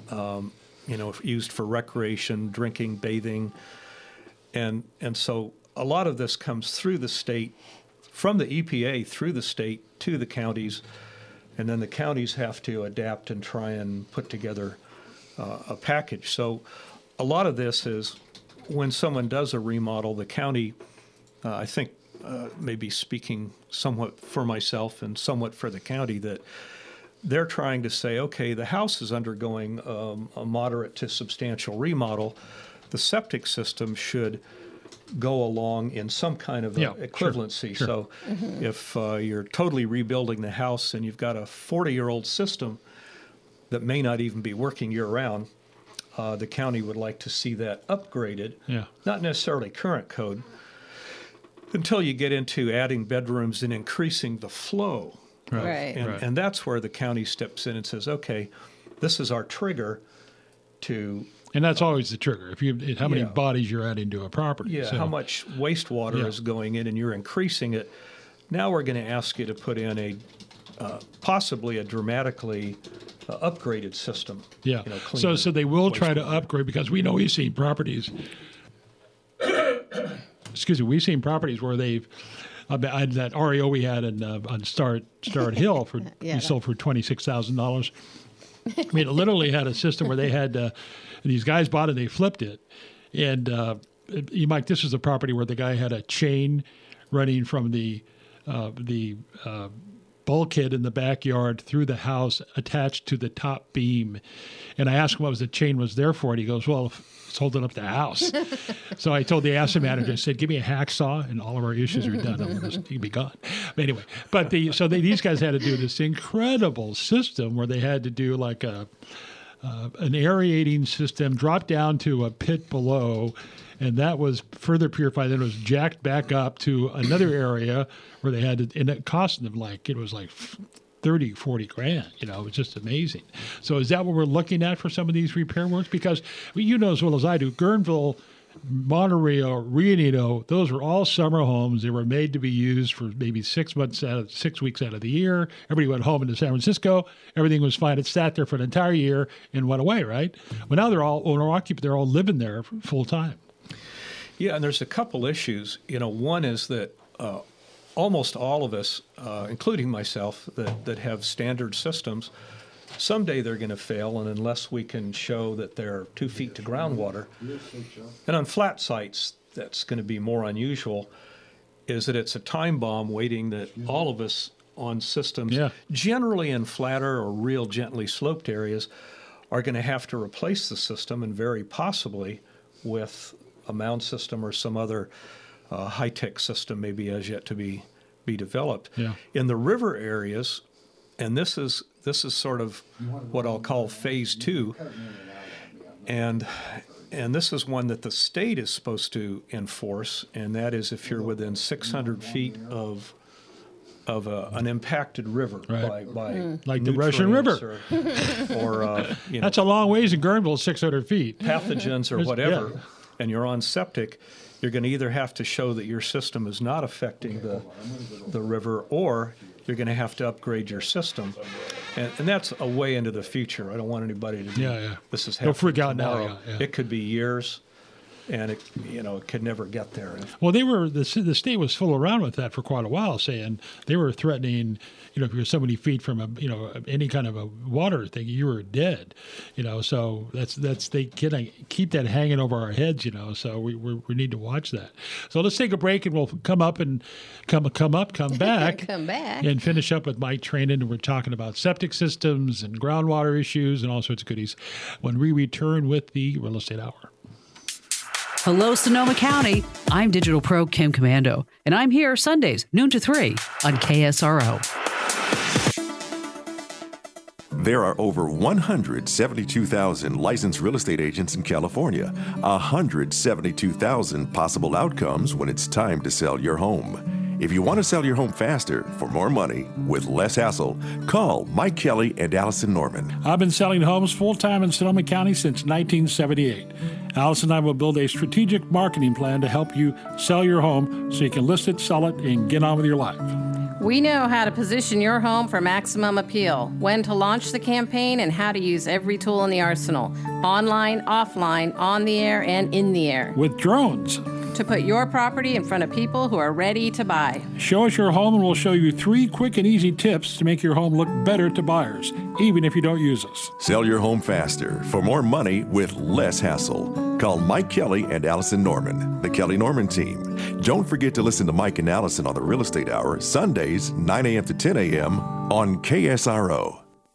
used for recreation, drinking, bathing. And so a lot of this comes through the state, from the EPA through the state to the counties, and then the counties have to adapt and try and put together a package. So a lot of this is when someone does a remodel, the county, I think maybe speaking somewhat for myself and somewhat for the county, that they're trying to say, okay, the house is undergoing a moderate to substantial remodel. The septic system should go along in some kind of equivalency. Sure. So if you're totally rebuilding the house and you've got a 40-year-old system that may not even be working year-round, the county would like to see that upgraded, not necessarily current code, until you get into adding bedrooms and increasing the flow. Right. And that's where the county steps in and says, okay, this is our trigger to... And that's always the trigger. How many bodies you're adding to a property. Yeah, how much wastewater is going in, and you're increasing it. Now we're going to ask you to put in possibly a dramatically upgraded system. Yeah. So they will try to upgrade, because we know we've seen properties. We've seen properties where they've that REO we had on Start Hill we sold for $26,000. I mean, it literally had a system where they had these guys bought it, they flipped it, and Mike, this was a property where the guy had a chain running from the bulkhead in the backyard through the house attached to the top beam. And I asked him what the chain was there for, and he goes, well, it's holding up the house. So I told the asset manager, I said, give me a hacksaw and all of our issues are done. You can be gone. But anyway, these guys had to do this incredible system where they had to do like an aerating system, drop down to a pit below, and that was further purified. Then it was jacked back up to another area where they had to, and it cost them it was like 30, 40 grand. It was just amazing. So is that what we're looking at for some of these repair works? Because you know as well as I do, Guerneville, Montreal, Rio Nino, those were all summer homes. They were made to be used for maybe 6 weeks out of the year. Everybody went home into San Francisco. Everything was fine. It sat there for an entire year and went away, right? Well, now they're all owner-occupied. They're all living there full time. Yeah, and there's a couple issues. One is that all almost all of us, including myself, that have standard systems, someday they're going to fail, and unless we can show that they're 2 feet to groundwater, and on flat sites, that's going to be more unusual, is that it's a time bomb waiting that all of us on systems, generally in flatter or real gently sloped areas, are going to have to replace the system, and very possibly with a mound system or some other high-tech system maybe as yet to be developed. Yeah. In the river areas, and this is sort of what I'll call phase 2, and this is one that the state is supposed to enforce, and that is if you're within 600 feet of an impacted river by like the Russian River, or that's a long ways in Guerneville, 600 feet. Pathogens or whatever, and you're on septic, you're going to either have to show that your system is not affecting the river, or you're going to have to upgrade your system, and that's a way into the future. I don't want anybody to be, this is happening Don't freak out tomorrow. now. It could be years, and it could never get there. Well, the state was full around with that for quite a while, saying they were threatening, if you're so many feet from any kind of a water thing, you were dead, So that's they keep that hanging over our heads, So we need to watch that. So let's take a break, and we'll come back, Come back, and finish up with Mike Trainin, and we're talking about septic systems and groundwater issues and all sorts of goodies when we return with the Real Estate Hour. Hello, Sonoma County. I'm Digital Pro Kim Commando, and I'm here Sundays, noon to 3 on KSRO. There are over 172,000 licensed real estate agents in California, 172,000 possible outcomes when it's time to sell your home. If you want to sell your home faster, for more money, with less hassle, call Mike Kelly and Allison Norman. I've been selling homes full-time in Sonoma County since 1978. Allison and I will build a strategic marketing plan to help you sell your home so you can list it, sell it, and get on with your life. We know how to position your home for maximum appeal, when to launch the campaign, and how to use every tool in the arsenal. Online, offline, on the air, and in the air. With drones. To put your property in front of people who are ready to buy. Show us your home and we'll show you 3 quick and easy tips to make your home look better to buyers, even if you don't use us. Sell your home faster, for more money, with less hassle. Call Mike Kelly and Allison Norman, the Kelly Norman team. Don't forget to listen to Mike and Allison on the Real Estate Hour, Sundays, 9 a.m. to 10 a.m. on KSRO.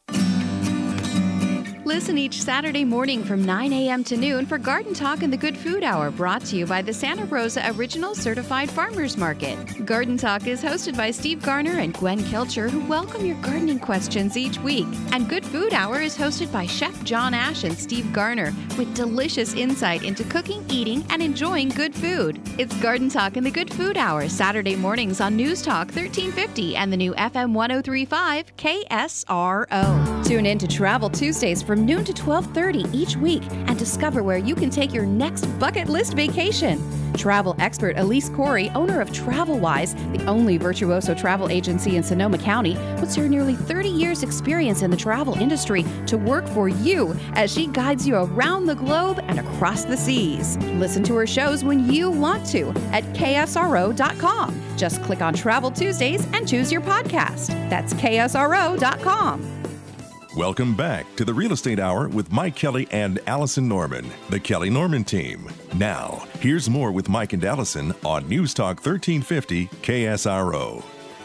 Listen each Saturday morning from 9 a.m. to noon for Garden Talk and the Good Food Hour, brought to you by the Santa Rosa Original Certified Farmers Market. Garden Talk is hosted by Steve Garner and Gwen Kilcher, who welcome your gardening questions each week. And Good Food Hour is hosted by Chef John Ash and Steve Garner, with delicious insight into cooking, eating, and enjoying good food. It's Garden Talk and the Good Food Hour, Saturday mornings on News Talk 1350 and the new FM 103.5 KSRO. Tune in to Travel Tuesdays from noon to 12:30 each week and discover where you can take your next bucket list vacation. Travel expert Elise Corey, owner of TravelWise, the only virtuoso travel agency in Sonoma County, puts her nearly 30 years experience in the travel industry to work for you as she guides you around the globe and across the seas. Listen to her shows when you want to at KSRO.com. Just click on Travel Tuesdays and choose your podcast. That's KSRO.com. Welcome back to the Real Estate Hour with Mike Kelly and Allison Norman, the Kelly Norman team. Now, here's more with Mike and Allison on News Talk 1350 KSRO.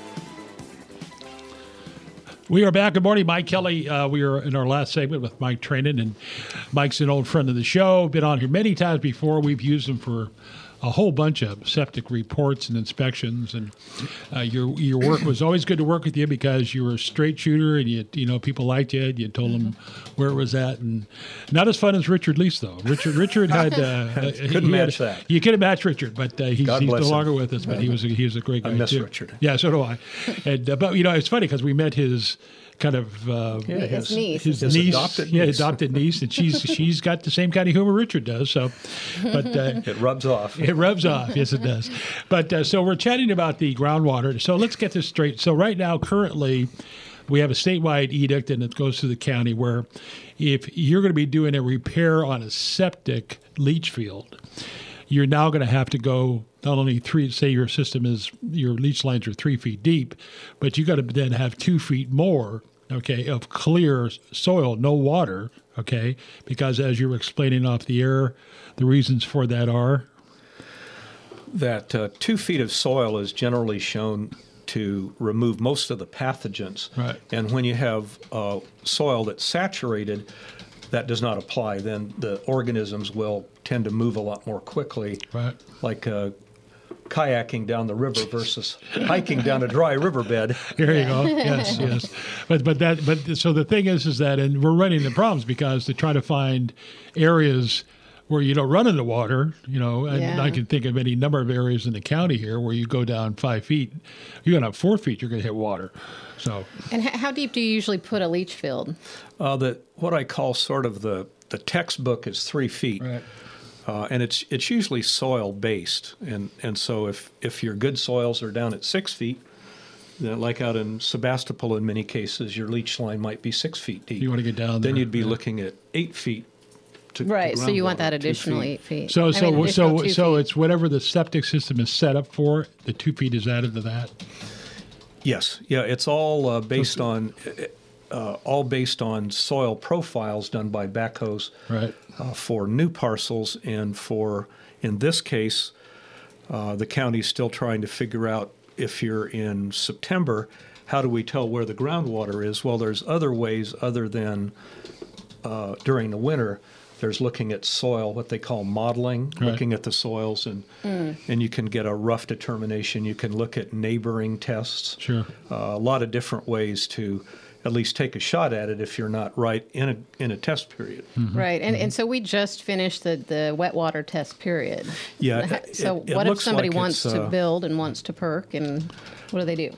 We are back. Good morning, Mike Kelly. We are in our last segment with Mike Trainin, and Mike's an old friend of the show. Been on here many times before. We've used him for a whole bunch of septic reports and inspections, and your work was always good to work with you because you were a straight shooter, and you people liked you. You told them where it was at, and not as fun as Richard Lease though. Richard had couldn't match that. You could have matched Richard, but he's no longer with us. But he was a great guy. I miss too. Richard. Yeah, so do I. And but it's funny because we met his kind of his niece, his adopted niece, and she's got the same kind of humor Richard does. So, but it rubs off. It rubs off, yes, it does. But so we're chatting about the groundwater. So let's get this straight. So right now, currently, we have a statewide edict, and it goes to the county where if you're going to be doing a repair on a septic leach field, you're now going to have to go not only say your leach lines are 3 feet deep, but you got to then have 2 feet more, okay, of clear soil, no water, okay, because as you were explaining off the air, the reasons for that are that 2 feet of soil is generally shown to remove most of the pathogens. Right. And when you have soil that's saturated, that does not apply. Then the organisms will tend to move a lot more quickly, right, like kayaking down the river versus hiking down a dry riverbed. There you go. Yes, yes. But so the thing is that, and we're running into problems because to try to find areas where you don't run into water, and I can think of any number of areas in the county here where you go down 5 feet, you go down 4 feet, you're going to hit water. So. And how deep do you usually put a leach field? What I call sort of the textbook is 3 feet. Right. And it's usually soil based, and so if your good soils are down at 6 feet, then like out in Sebastopol, in many cases, your leach line might be 6 feet deep. You want to get down there. Then you'd be looking at 8 feet. Right, to so you want that 2 additional feet. 8 feet. So additional 2 feet. it's whatever the septic system is set up for. The 2 feet is added to that. Yes, yeah, it's all based on soil profiles done by backhoes. Right. For new parcels, and in this case, the county's still trying to figure out if you're in September, how do we tell where the groundwater is? Well, there's other ways other than during the winter. There's looking at soil, what they call modeling, right, looking at the soils, and you can get a rough determination. You can look at neighboring tests. Sure. A lot of different ways to at least take a shot at it if you're not right in a test period. Mm-hmm. Right, and so we just finished the wet water test period. Yeah. So it what if looks somebody like wants it's, to build and wants to perk, and what do they do?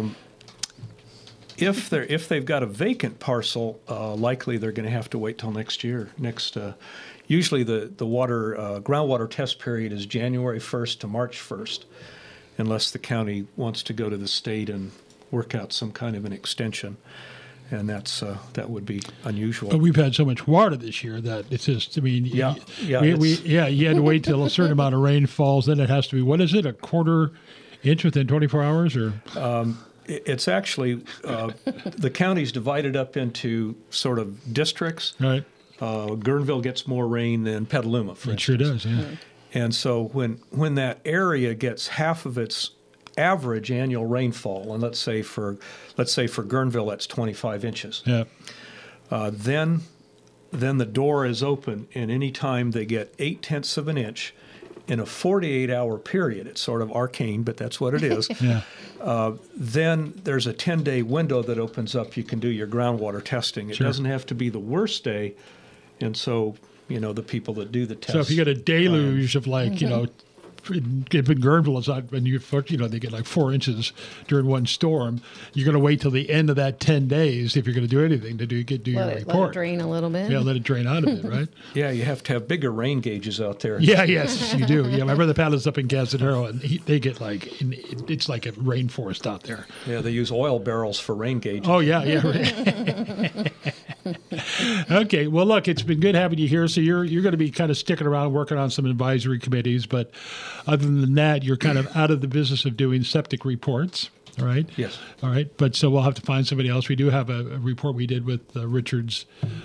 If they've got a vacant parcel, likely they're going to have to wait till next year. Usually the groundwater test period is January 1st to March 1st, unless the county wants to go to the state and work out some kind of an extension, and that would be unusual. But we've had so much water this year that it's just, I mean, you had to wait till a certain amount of rain falls, then it has to be, what is it, a quarter inch within 24 hours, or? It's actually the county's divided up into sort of districts. Right. Guerneville gets more rain than Petaluma, for instance. It sure does, yeah. And so when that area gets half of its average annual rainfall, and let's say for Guerneville that's 25 inches. Yeah. Then the door is open, and any time they get 0.8 of an inch in a 48-hour period, it's sort of arcane, but that's what it is. Yeah. Then there's a 10-day window that opens up. You can do your groundwater testing. It Sure. doesn't have to be the worst day, and so the people that do the test. So if you get a deluge of in Guerneville, it's not, when they get like 4 inches during one storm, you're going to wait till the end of that 10 days if you're going to do anything to do your report. Let it drain a little bit. Yeah, let it drain out a bit, right? Yeah, you have to have bigger rain gauges out there. Yeah, yes, you do. Yeah, my brother Pat lives up in Casadero, and they get it's like a rainforest out there. Yeah, they use oil barrels for rain gauges. Oh, yeah. Right. Okay, well, look, it's been good having you here. So you're going to be kind of sticking around working on some advisory committees, but other than that, you're kind of out of the business of doing septic reports. All right. Yes. All right. But so we'll have to find somebody else. We do have a report we did with Richard's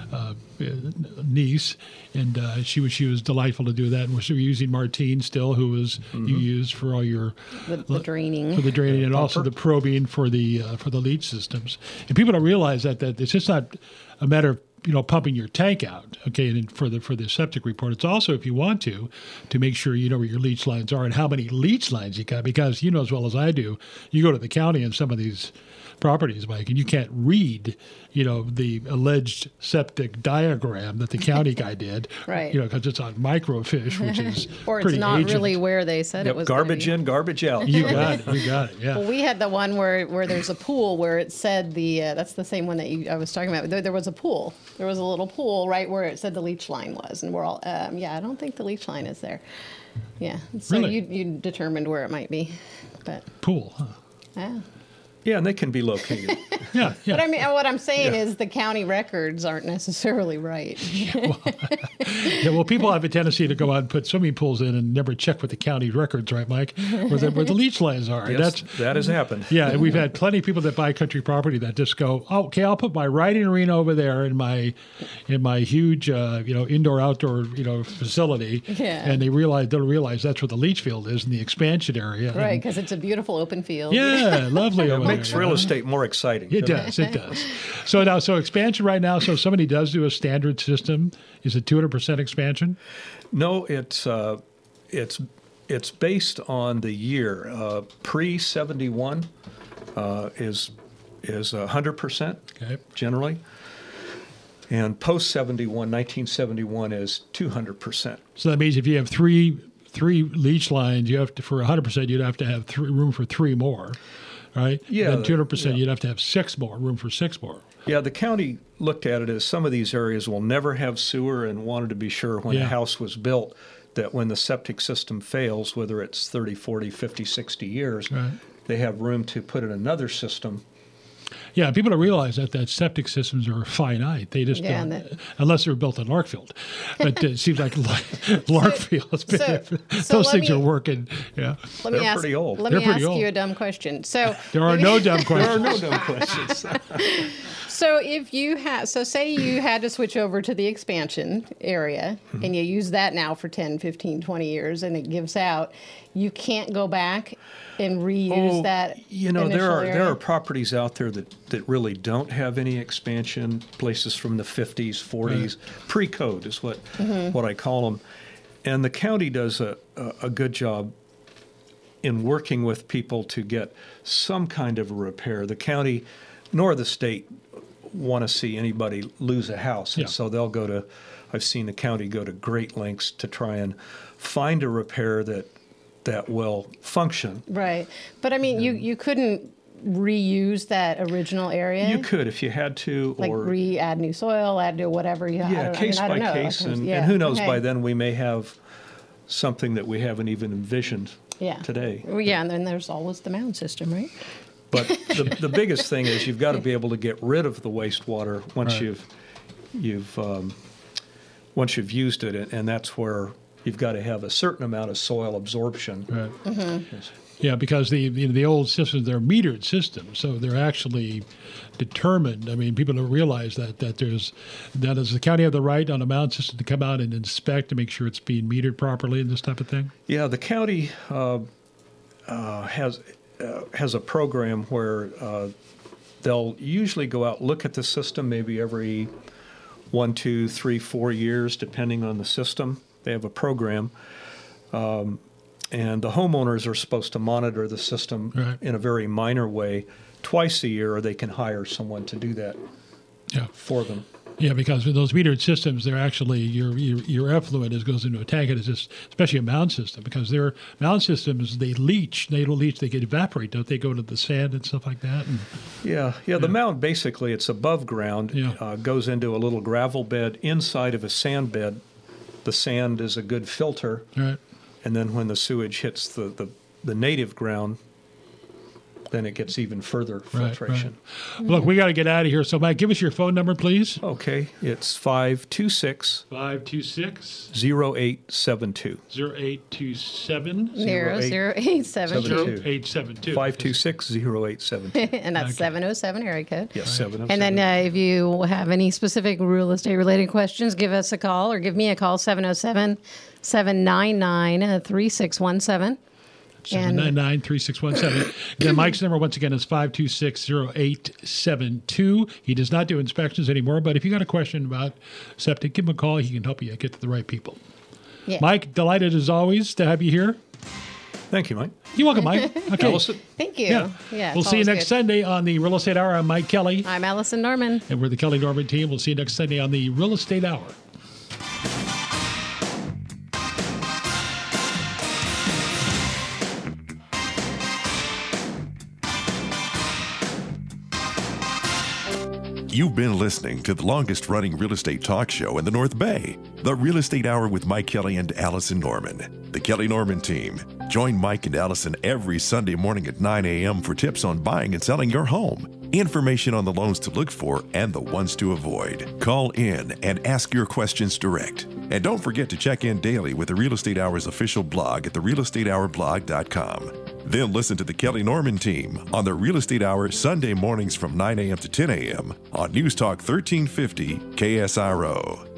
niece, and she was delightful to do that. And we're using Martine still, who was you used for all your the draining, and also the probing for the leach systems. And people don't realize that it's just not a matter of pumping your tank out, okay, and for the septic report. It's also, if you want to make sure you know where your leach lines are and how many leach lines you got, because you know as well as I do, you go to the county and some of these properties, Mike, and you can't read, the alleged septic diagram that the county guy did, right? Because it's on microfiche, which is or it's pretty not ancient. Really where they said it was. Garbage in, garbage out. You got it. Yeah. Well, we had the one where there's a pool where it said that's the same one that I was talking about. There was a pool. There was a little pool right where it said the leach line was, and we're all, I don't think the leach line is there. Yeah. So really? you determined where it might be, but pool, huh? Yeah. Yeah, and they can be located. Yeah. But I mean, what I'm saying is the county records aren't necessarily right. Yeah, well, people have a tendency to go out and put swimming pools in and never check with the county records, right, Mike? Where the leach lines are. Yes, that has happened. Yeah, and we've had plenty of people that buy country property that just go, oh, okay, I'll put my riding arena over there in my huge indoor-outdoor facility, and they don't realize that's where the leach field is in the expansion area. Right, because it's a beautiful open field. Yeah, lovely. It makes real estate more exciting. It does. So expansion right now. So if somebody does do a standard system, is it 200% expansion? No, it's based on the year. Pre-71 is 100% generally, and post-71, 1971 is 200%. So that means if you have three leach lines, you have to, for 100%, you'd have to have room for 3 more. Right? Yeah. Then 200%, you'd have to have 6 more, room for 6 more. Yeah, the county looked at it as some of these areas will never have sewer and wanted to be sure when a house was built that when the septic system fails, whether it's 30, 40, 50, 60 years, they have room to put in another system. Yeah, people don't realize that septic systems are finite. They just unless they're built in Larkfield. But it seems like Larkfield, those things are working. Yeah, they're pretty old. Let me ask you a dumb question. So there are no dumb questions. There are no dumb questions. So if you say you had to switch over to the expansion area and you use that now for 10, 15, 20 years and it gives out, you can't go back and reuse that. There are properties out there that really don't have any expansion, places from the 50s, 40s, pre-code is what I call them. And the county does a good job in working with people to get some kind of a repair. The county nor the state want to see anybody lose a house. And so they'll I've seen the county go to great lengths to try and find a repair that will function. Right. But I mean, you couldn't reuse that original area? You could if you had to. Like add new soil, add to whatever you have. Yeah, case by case. And who knows, by then we may have something that we haven't even envisioned today. Well, yeah, and then there's always the mound system, right? But the biggest thing is you've got to be able to get rid of the wastewater once you've used it, and that's where you've got to have a certain amount of soil absorption. Right. Yes. Yeah, because the old systems, they're metered systems, so they're actually determined. I mean, people don't realize that does the county have the right on a mound system to come out and inspect to make sure it's being metered properly and this type of thing? Yeah, the county has a program where they'll usually go out, look at the system maybe every 1, 2, 3, 4 years, depending on the system. They have a program. And the homeowners are supposed to monitor the system in a very minor way twice a year, or they can hire someone to do that for them. Yeah, because with those metered systems, they're actually your effluent goes into a tank, and it's just, especially a mound system, because their mound systems, they leach. They don't leach; they get evaporate, don't they? Go to the sand and stuff like that. And, the mound basically it's above ground. Goes into a little gravel bed inside of a sand bed. The sand is a good filter, and then when the sewage hits the native ground, then it gets even further filtration. Right. Look, we got to get out of here. So, Mike, give us your phone number, please. Okay. It's 526 0872. 0827 0872. 526 0872. And that's 707 area code. Yes, 707. And then if you have any specific real estate related questions, give us a call or give me a call, 707-799-3617. 799-3617. Then Mike's number, once again, is 526-0872. He does not do inspections anymore, but if you got a question about septic, give him a call. He can help you get to the right people. Yeah. Mike, delighted as always to have you here. Thank you, Mike. You're welcome, Mike. Okay. Allison. Thank you. Yeah, we'll see you next Sunday on the Real Estate Hour. I'm Mike Kelly. I'm Allison Norman. And we're the Kelly Norman team. We'll see you next Sunday on the Real Estate Hour. You've been listening to the longest-running real estate talk show in the North Bay, the Real Estate Hour with Mike Kelly and Allison Norman, the Kelly Norman team. Join Mike and Allison every Sunday morning at 9 a.m. for tips on buying and selling your home, information on the loans to look for and the ones to avoid. Call in and ask your questions direct. And don't forget to check in daily with the Real Estate Hour's official blog at therealestatehourblog.com. Then listen to the Kelly Norman Team on the Real Estate Hour Sunday mornings from 9 a.m. to 10 a.m. on News Talk 1350 KSRO.